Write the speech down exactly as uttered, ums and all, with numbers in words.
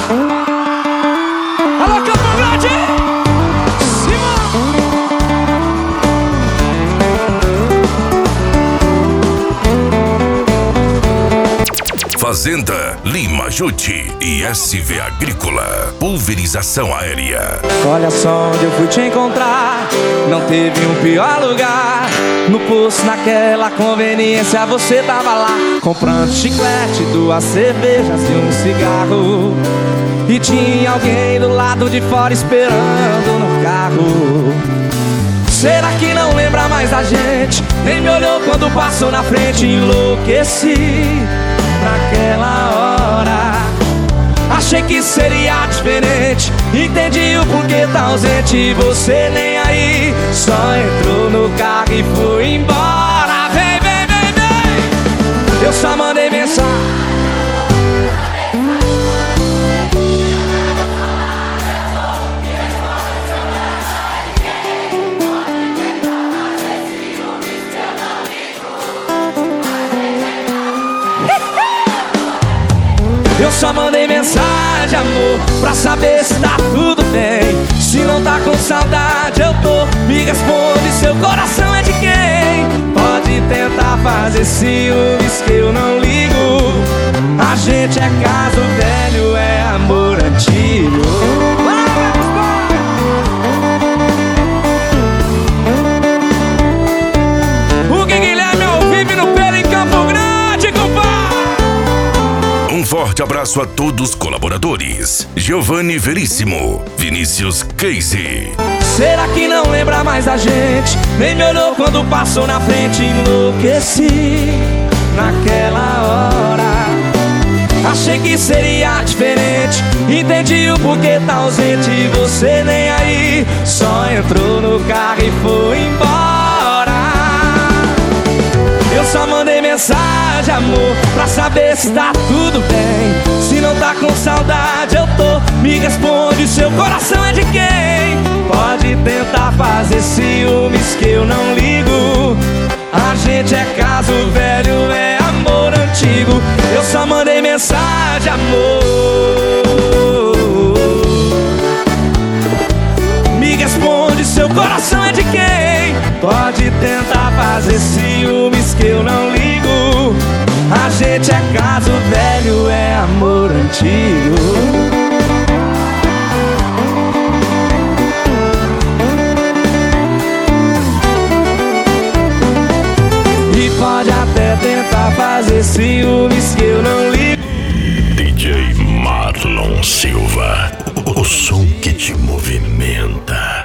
Alô, Campo Grande! Fazenda Lima Jute e S V Agrícola. Pulverização aérea. Olha só onde eu fui te encontrar. Não teve um pior lugar. No posto, naquela conveniência, você tava lá comprando chiclete, duas cervejas e um cigarro. E tinha alguém do lado de fora esperando no carro. Será que não lembra mais da gente? Nem me olhou quando passou na frente. Enlouqueci naquela hora. Achei que seria diferente. Entendi o porquê tá ausente. Você nem aí, só entrou no carro e foi embora. Vem, vem, vem, vem. Eu só mandei mensagem. Eu só mandei mensagem, amor, pra saber se tá tudo bem. Se não tá com saudade, eu tô. Me responde, seu coração é de quem? Pode tentar fazer ciúmes que eu não ligo. A gente é caso velho, é amor antigo. O que Guilherme ao vivo no pelo em Campo Grande, compadre. Um forte abraço a todos os colaboradores. Giovanni Veríssimo, Vinícius Casey. Será que não lembra mais da gente? Nem me olhou quando passou na frente. Enlouqueci naquela hora. Achei que seria diferente. Entendi o porquê tá ausente. Você nem aí, só entrou no carro e foi embora. Eu só mandei mensagem, amor, pra saber se tá tudo bem. Se não tá com saudade, eu tô. Me responde, seu coração é de quem? Pode tentar fazer ciúmes que eu não ligo. A gente é caso velho, é amor antigo. Eu só mandei mensagem, amor. Me responde, seu coração é de quem? Pode tentar fazer ciúmes que eu não ligo. A gente é caso velho, é amor antigo. E pode até tentar